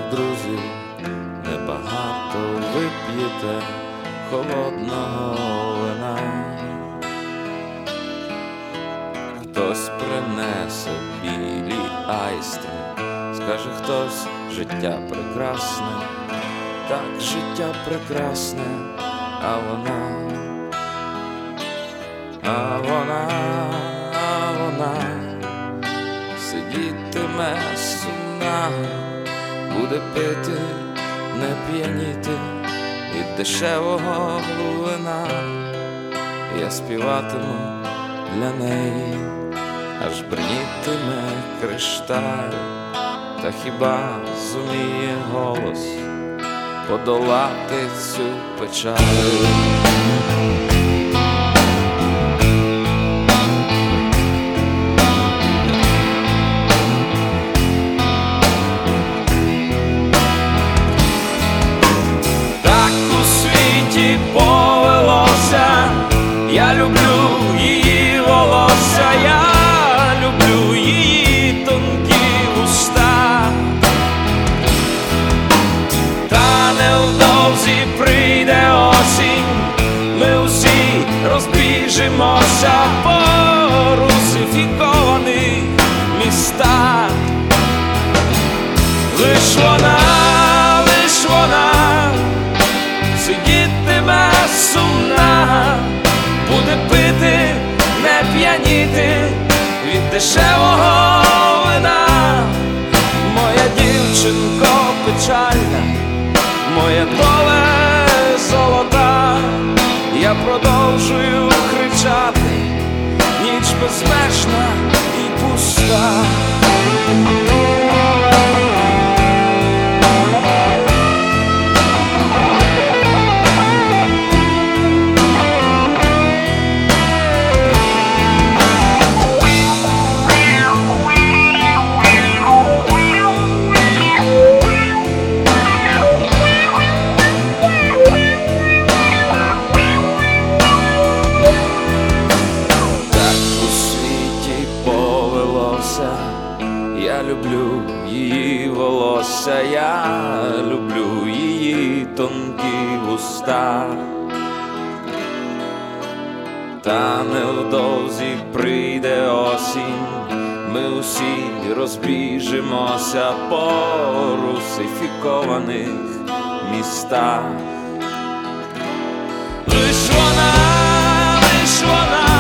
друзів небагато вип'єте холодного вина. Хтось принесе білі айстри, скаже хтось: життя прекрасне, так, життя прекрасне, а вона сидітиме сумна, буде пити, не п'яніти від дешевого вина. Я співатиму для неї, аж бринітиме кришталь, та хіба зуміє голос подолати цю печаль? Повелося, я люблю її волосся, я люблю її тонкі уста. Та невдовзі прийде осінь, ми усі розбіжимося по русифікованих містах. Лиш вона сидітиме сумна, буде пити, не п'яніти від дешевого вина. Моя дівчинко печальна, моя доле золота, я продовжую кричати, ніч безмежна і пуста. Я люблю її волосся, я люблю її тонкі вуста. Та невдовзі прийде осінь, ми усі розбіжимося по русифікованих містах. Лиш вона